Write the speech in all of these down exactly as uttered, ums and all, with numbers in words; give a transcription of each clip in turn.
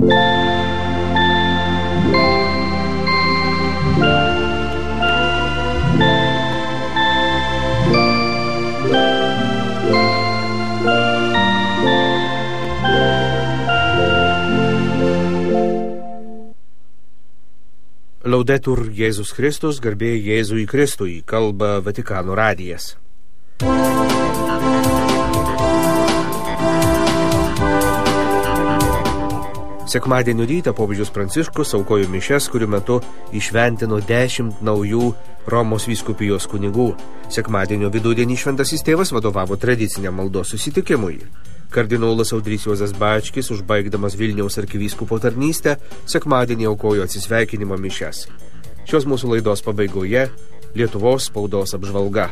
Laudetur Jėzus Kristus, garbė Jėzui Kristui, kalba Vatikano radijas. Sekmadienio rytą popiežius Pranciškus aukojo mišias, kurių metu įšventino dešimt naujų Romos vyskupijos kunigų. Sekmadienio vidudienį šventasis tėvas vadovavo tradiciniam maldos susitikimui. Kardinolas Audrys Juozas Bačkis, užbaigdamas Vilniaus arkivyskupo tarnystę, sekmadienį aukojo atsisveikinimo mišias. Šios mūsų laidos pabaigoje Lietuvos spaudos apžvalga.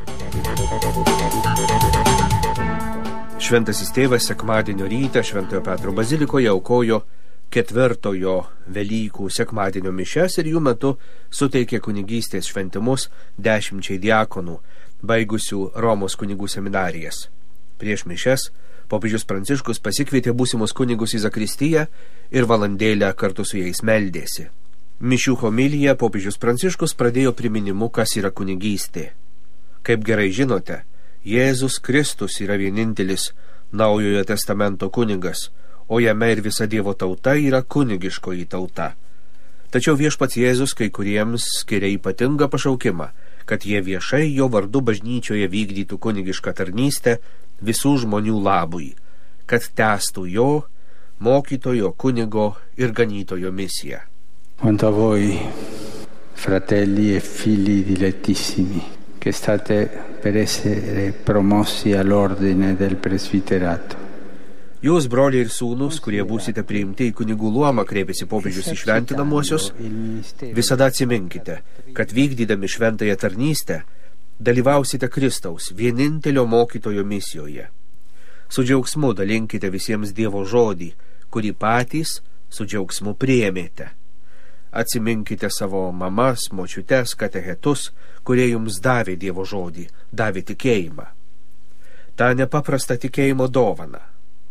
Šventasis tėvas sekmadienio rytą Šventojo Petro bazilikoje aukojo ketvirtojo Velykų sekmadienio mišias ir jų metu suteikė kunigystės šventimus dešimčiai diakonų, baigusių Romos kunigų seminarijas. Prieš mišias popiežius Pranciškus pasikvietė būsimus kunigus į zakristiją ir valandėlę kartu su jais meldėsi. Mišių homiliją popiežius Pranciškus pradėjo priminimu, kas yra kunigystė. Kaip gerai žinote, Jėzus Kristus yra vienintelis Naujojo testamento kunigas, o jame ir visa Dievo tauta yra kunigiškoji tauta. Tačiau viešpats Jėzus kai kuriems skiria ypatingą pašaukimą, kad jie viešai jo vardu bažnyčioje vykdytų kunigišką tarnystę visų žmonių labui, kad tęstų jo, mokytojo, kunigo ir ganytojo misiją. Quanto a voi, fratelli e figli dilettissimi, che state per essere promossi all'ordine del presbiterato. Jūs, broliai ir sūnus, kurie būsite priimti į kunigų luomą, kreipėsi popiežius į šventinamuosius, visada atsiminkite, kad vykdydami šventąją tarnystę dalyvausite Kristaus, vienintelio mokytojo misijoje. Su džiaugsmu dalinkite visiems Dievo žodį, kurį patys su džiaugsmu priėmėte. Atsiminkite savo mamas, močiutes, katechetus, kurie jums davė Dievo žodį, davė tikėjimą. Ta nepaprasta tikėjimo dovana.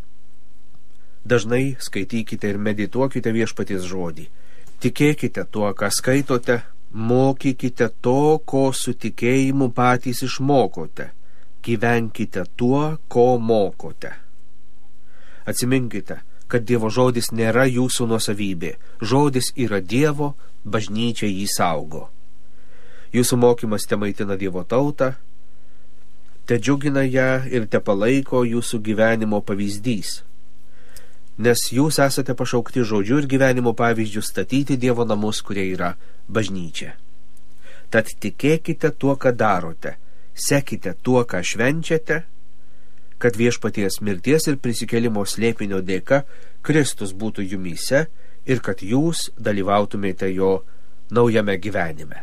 Dažnai skaitykite ir medituokite viešpaties žodį. Tikėkite tuo, ką skaitote, mokykite to, ko su tikėjimu patys išmokote. Gyvenkite tuo, ko mokote. Atsiminkite, kad Dievo žodis nėra jūsų nuosavybė. Žodis yra Dievo, bažnyčia jį saugo. Jūsų mokymas te maitina Dievo tautą, te džiugina ją ir te palaiko jūsų gyvenimo pavyzdys. Nes jūs esate pašaukti žodžiu ir gyvenimo pavyzdžių statyti Dievo namus, kurie yra bažnyčia. Tad tikėkite tuo, ką darote, sekite tuo, ką švenčiate, kad viešpaties mirties ir prisikėlimo slėpinio dėka Kristus būtų jumyse ir kad jūs dalyvautumėte jo naujame gyvenime.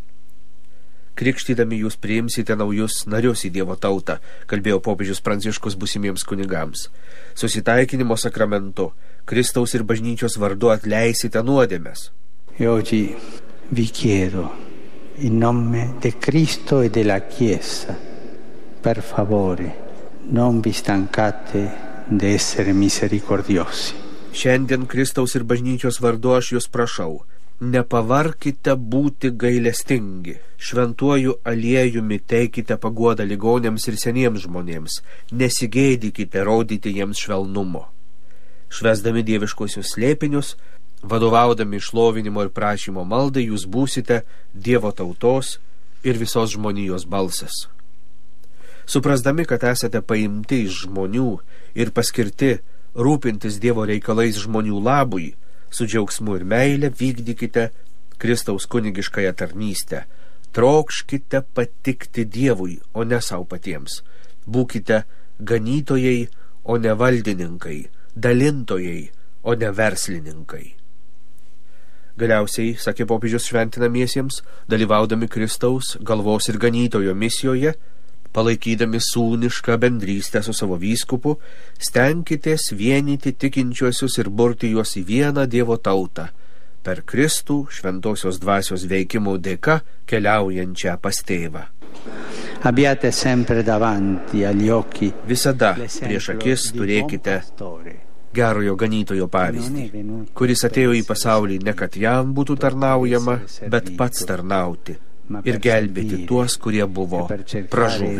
Krikštydami jūs priimsite naujus narius į Dievo tautą, kalbėjo popiežius Pranciškus būsimiems kunigams. Susitaikinimo sakramentu Kristaus ir bažnyčios vardu atleisite nuodėmes. E oggi vi chiedo, in nome de Cristo e della Chiesa, per favore, non vi stancate de essere misericordiosi. Šiandien Kristaus ir bažnyčios vardu aš jūs prašau, nepavarkite būti gailestingi, šventuoju aliejumi teikite paguodą ligoniams ir seniems žmonėms, nesigėdykite rodyti jiems švelnumo. Švęsdami dieviškosius slėpinius, vadovaudami šlovinimo ir prašymo maldai, jūs būsite Dievo tautos ir visos žmonijos balsas. Suprasdami, kad esate paimti iš žmonių ir paskirti rūpintis Dievo reikalais žmonių labui, su džiaugsmu ir meile vykdykite Kristaus kunigiškąją tarnystę. Trokškite patikti Dievui, o ne savo patiems. Būkite ganytojai, o ne valdininkai, dalintojai, o ne verslininkai. Galiausiai, sakė popiežius šventinamiesiems, dalyvaudami Kristaus galvos ir ganytojo misijoje, palaikydami sūnišką bendrystę su savo vyskupu, stenkitės vienyti tikinčiuosius ir burti juos į vieną Dievo tautą, per Kristų šventosios dvasios veikimo dėka keliaujančią pas tėvą. Abbiate sempre davanti agli occhi Visada prieš akis turėkite gerojo ganytojo pavyzdį, kuris atėjo į pasaulį ne kad jam būtų tarnaujama, bet pats tarnauti ir gelbėti tuos, kurie buvo pražuvę.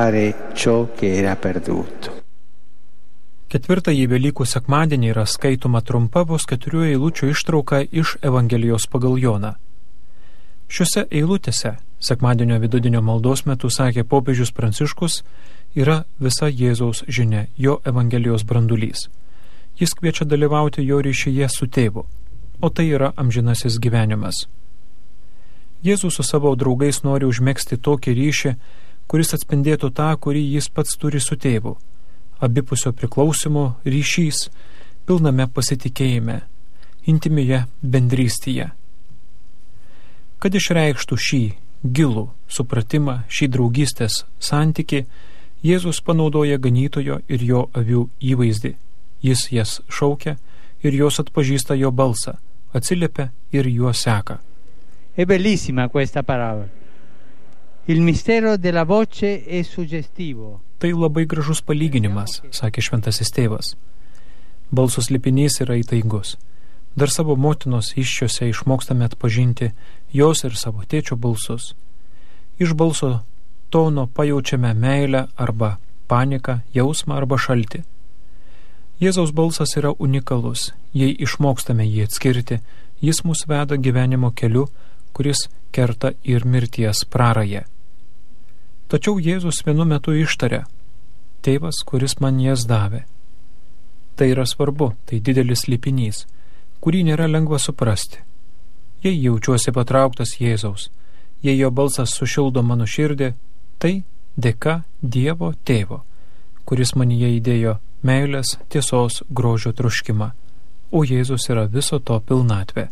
Ketvirtąjį Velykų sekmadienį yra skaitoma trumpa vos keturių eilučių ištrauka iš Evangelijos pagal Joną. Šiuose eilutėse, sekmadienio vidudienio maldos metu sakė popiežius Pranciškus, yra visa Jėzaus žinia, jo Evangelijos brandulys. Jis kviečia dalyvauti jo ryšyje su tėvu, o tai yra amžinasis gyvenimas. Jėzus su savo draugais nori užmegzti tokį ryšį, kuris atspindėtų tą, kurį jis pats turi su tėvu. Abipusio priklausimo ryšys, pilname pasitikėjime, intimioje bendrystėje. Kad išreikštų šį gilų supratimą, šį draugystės santykį, Jėzus panaudoja ganytojo ir jo avių įvaizdį. Jis jas šaukia ir jos atpažįsta jo balsą, atsiliepia ir juo seka. È bellissima questa parola. Il mistero della voce è suggestivo. Tai labai gražus palyginimas, sakė šventasis tėvas. Balso slėpinys yra įtaigus. Dar savo motinos iššiose išmokstame atpažinti jos ir savo tėčio balsus. Iš balso tono pajaučiame meilę arba paniką, jausmą arba šaltį. Jėzaus balsas yra unikalus. Jei išmokstame jį atskirti, jis mus veda gyvenimo keliu, kuris kerta ir mirties prarają. Tačiau Jėzus vienu metu ištaria: Tėvas, kuris man jas davė. Tai yra svarbu, tai didelis slėpinys, kurį nėra lengva suprasti. Jei jaučiuosi patrauktas Jėzaus, jei jo balsas sušildo mano širdį, tai dėka Dievo tėvo, kuris manyje įdėjo meilės, tiesos, grožio troškimą, o Jėzus yra viso to pilnatvė.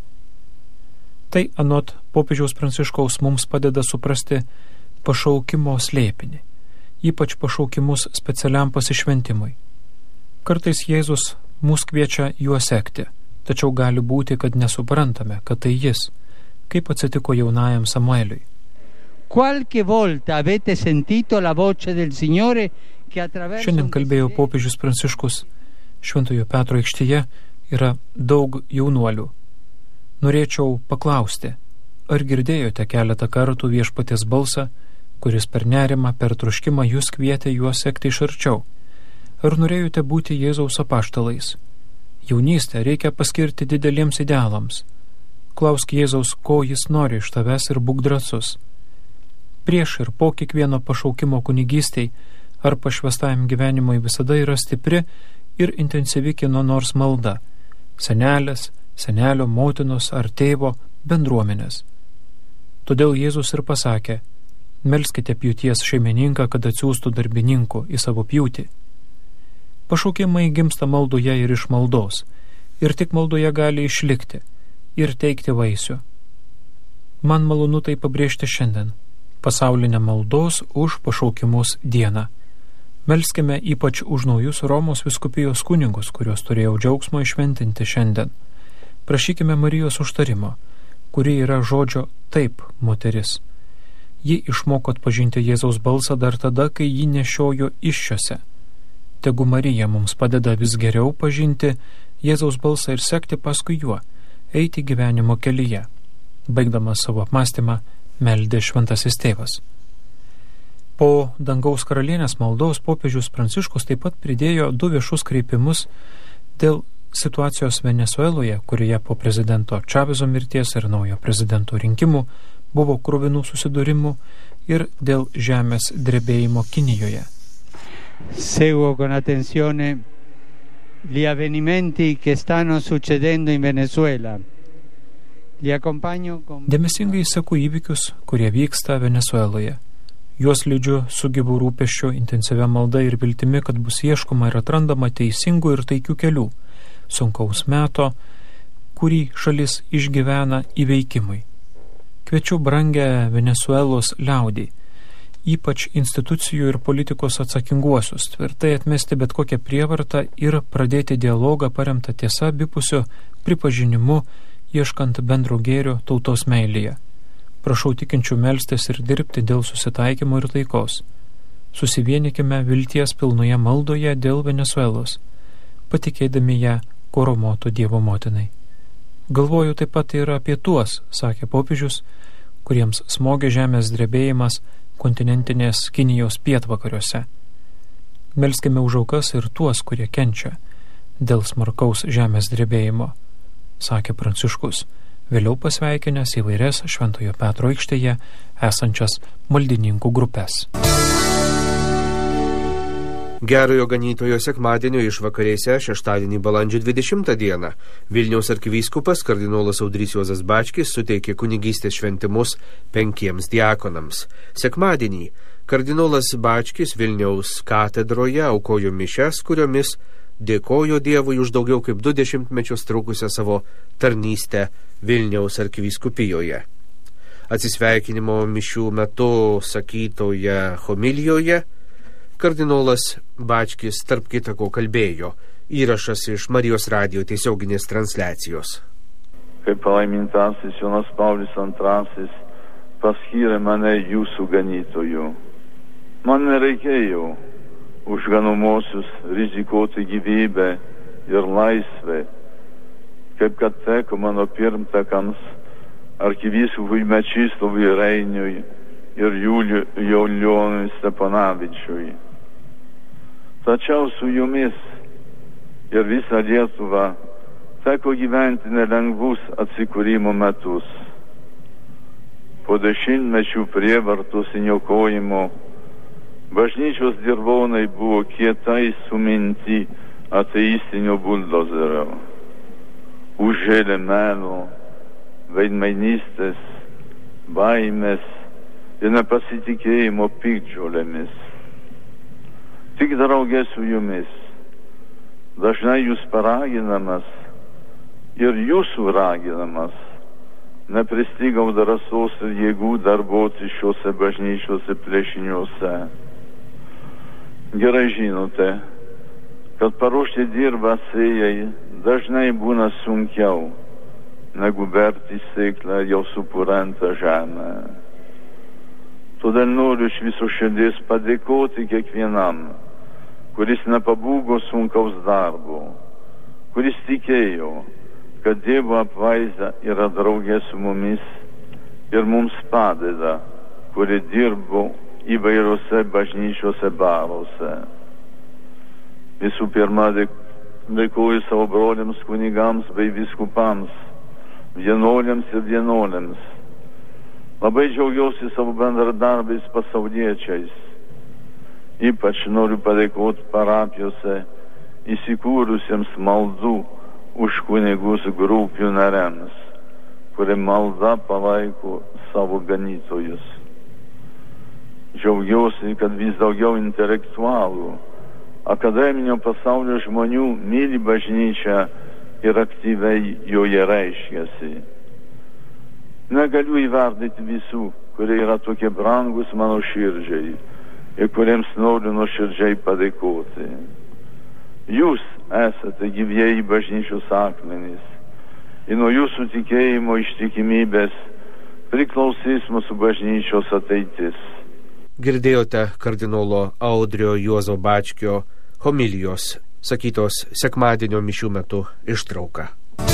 Tai anot popiežiaus Pranciškaus mums padeda suprasti pašaukimo slėpinį, ypač pašaukimus specialiam pasišventimui. Kartais Jėzus mus kviečia juo sekti, tačiau gali būti, kad nesuprantame, kad tai jis, kaip atsitiko jaunajam Samueliui. Qualche volta avete sentito la voce del Signore che attraverso Šiandien kalbėjo popiežius Pranciškus. Šventojo Petro aikštėje yra daug jaunuolių. Norėčiau paklausti, ar girdėjote keletą kartų viešpaties balsą, kuris per nerimą, per troškimą jūs kvietė juos sekti iš arčiau? Ar norėjote būti Jėzaus apaštalais? Jaunystę reikia paskirti dideliems idealams. Klausk Jėzaus, ko jis nori iš tavęs ir būk drąsus. Prieš ir po kiekvieno pašaukimo kunigystei ar pašvestajam gyvenimui visada yra stipri ir intensyvi kieno nors malda, senelės, senelio, motinos ar tėvo bendruomenės. Todėl Jėzus ir pasakė: melskite pjūties šeimininką, kad atsiųstų darbininkų į savo pjūtį. Pašaukimai gimsta maldoje ir iš maldos, ir tik maldoje gali išlikti ir teikti vaisių. Man malonu tai pabrėžti šiandien, pasaulinę maldos už pašaukimus dieną. Melskime ypač už naujus Romos vyskupijos kunigus, kuriuos turėjau džiaugsmo išventinti šiandien. Prašykime Marijos užtarimo, kuri yra žodžio taip moteris. Ji išmoko atpažinti Jėzaus balsą dar tada, kai jį nešiojo iššiose. Tegu Marija mums padeda vis geriau pažinti Jėzaus balsą ir sekti paskui juo, eiti gyvenimo kelyje. Baigdamas savo apmąstymą, meldė šventasis tėvas. Po dangaus karalienės maldos popiežius Pranciškus taip pat pridėjo du viešus kreipimus dėl situacijos Venesueloje, kurioje po prezidento Čavezo mirties ir naujo prezidento rinkimų buvo kruvinų susidūrimų, ir dėl žemės drebėjimo Kinijoje. Seguo con attenzione gli avvenimenti che stanno succedendo in Venezuela. Li accompagno con... Dėmesingai seku įvykius, kurie vyksta Venezueloje. Juos lydžiu su gyvų rūpesčiu, intensyvia malda ir viltimi, kad bus ieškoma ir atrandama teisingų ir taikių kelių, sunkaus meto, kurį šalis išgyvena įveikimui. Kviečiu brangę Venesuelos liaudį, ypač institucijų ir politikos atsakinguosius, tvirtai atmesti bet kokią prievartą ir pradėti dialogą paremtą tiesa abipusio pripažinimu, ieškant bendro gėrio tautos meilėje. Prašau tikinčių melstis ir dirbti dėl susitaikymo ir taikos. Susivienikime vilties pilnoje maldoje dėl Venesuelos. patikėdami ją koromoto Dievo motinai. Galvoju taip pat ir apie tuos, sakė popiežius, kuriems smogė žemės drebėjimas kontinentinės Kinijos pietvakariuose. Melskime už aukas ir tuos, kurie kenčia dėl smarkaus žemės drebėjimo, sakė Pranciškus, vėliau pasveikinęs įvairias Šventojo Petro aikštėje esančias maldininkų grupės. Gerojo ganytojo sekmadienio išvakarėse šeštadienį balandžio dvidešimtą dieną Vilniaus arkivyskupas kardinolas Audrys Juozas Bačkis suteikė kunigystės šventimus penkiems diakonams. Sekmadienį kardinolas Bačkis Vilniaus katedroje aukojo mišias, kuriomis dėkojo Dievui už daugiau kaip du dešimtmečius trukusią savo tarnystę Vilniaus arkivyskupijoje. Atsisveikinimo mišių metu sakytoje homilijoje kardinolas Bačkis tarp kitako kalbėjo. Įrašas iš Marijos radijo tiesioginės transliacijos. Kaip palaimintasis Jonas Paulius antrasis paskyrė mane jūsų ganytoju. Man nereikėjo už ganomosius rizikuoti gyvybę ir laisvę, kaip kad teko mano pirmtakams arkivyskupui Mečislovui Reiniui ir Julijonui Steponavičiui. Tačiau su jumis ir visą Lietuvą teko gyventi nelengvus atsikūrimo metus. Po dešimtmečių prievartos įniokojimo bažnyčios dirvonai buvo kietai suminti ateistinio buldozerio. Užžėlė melo, veidmainystės, baimės ir nepasitikėjimo piktžolėmis. Tik draugė su jumis, dažnai jūs paraginamas ir jūsų raginamas, nepristigau drąsos ir jėgų darboti šiuose bažnyčiuose plėšiniuose. Gerai žinote, kad paruošti dirbą sėjai dažnai būna sunkiau, negu berti sėklą jau supurentą žemę. Todėl noriu iš viso širdies padėkoti kiekvienam, kuris nepabūgo sunkaus darbo, kuris tikėjo, kad Dievo apvaizda yra draugė su mumis ir mums padeda, kuri dirbo įvairiose bažnyčiose baruose. Visų pirma, dėkoju savo broliams kunigams bei vyskupams, vienuoliams ir vienuolėms. Labai džiaugiausi savo bendradarbiais pasauliečiais. Ypač noriu padėkoti parapijose įsikūrusiems maldų už kunigus grupių nariams, kurie malda palaiko savo ganytojus. Džiaugiausi, kad vis daugiau intelektualų, akademinio pasaulio žmonių myli bažnyčią ir aktyviai joje reiškiasi. Negaliu įvardyti visų, kurie yra tokie brangus mano širdžiai ir kuriems noriu nuoširdžiai padėkoti. Jūs esate gyvieji bažnyčios akmenys ir nuo jūsų tikėjimo ištikimybės priklausys mūsų bažnyčios ateitis. Girdėjote kardinolo Audrio Juozo Bačkio homilijos, sakytos sekmadienio mišių metu ištrauką.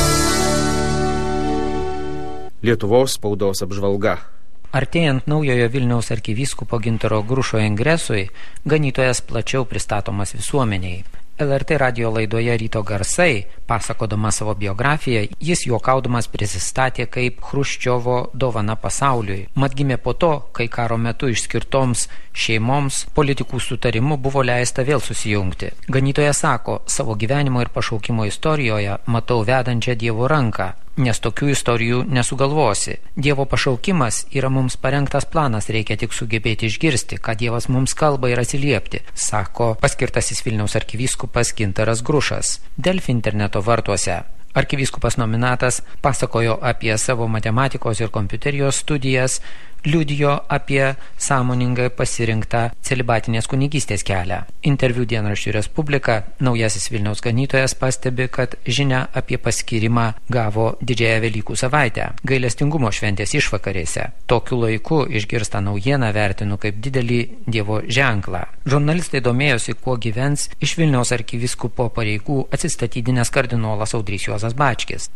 Lietuvos spaudos apžvalga. Artėjant naujojo Vilniaus arkivyskupo Gintaro Grušo ingresui, ganytojas plačiau pristatomas visuomeniai. L R T radijo laidoje Ryto garsai, pasakodama savo biografiją, jis juokaudamas prisistatė kaip Chruščiovo dovana pasauliui. Mat gimė po to, kai karo metu išskirtoms šeimoms politikų sutarimu buvo leista vėl susijungti. Ganytojas sako, savo gyvenimo ir pašaukimo istorijoje matau vedančią Dievo ranką, nes tokių istorijų nesugalvosi. Dievo pašaukimas yra mums parengtas planas, reikia tik sugebėti išgirsti, ką Dievas mums kalba ir atsiliepti, sako paskirtasis Vilniaus arkivyskupas Gintaras Grušas. Delfi interneto vartuose. Arkivyskupas nominatas pasakojo apie savo matematikos ir kompiuterijos studijas, liudijo apie sąmoningai pasirinktą celibatinės kunigystės kelią. Interviu dienraščiui Respublika naujasis Vilniaus ganytojas pastebi, kad žinia apie paskyrimą gavo didžiąją Velykų savaitę, gailestingumo šventės išvakarėse. Tokiu laiku išgirstą naujieną vertinu kaip didelį Dievo ženklą. Žurnalistai domėjosi, kuo gyvens iš Vilniaus arkivyskupo pareigų atsistatydinęs kardinolas Audrys Juozas Bačkis.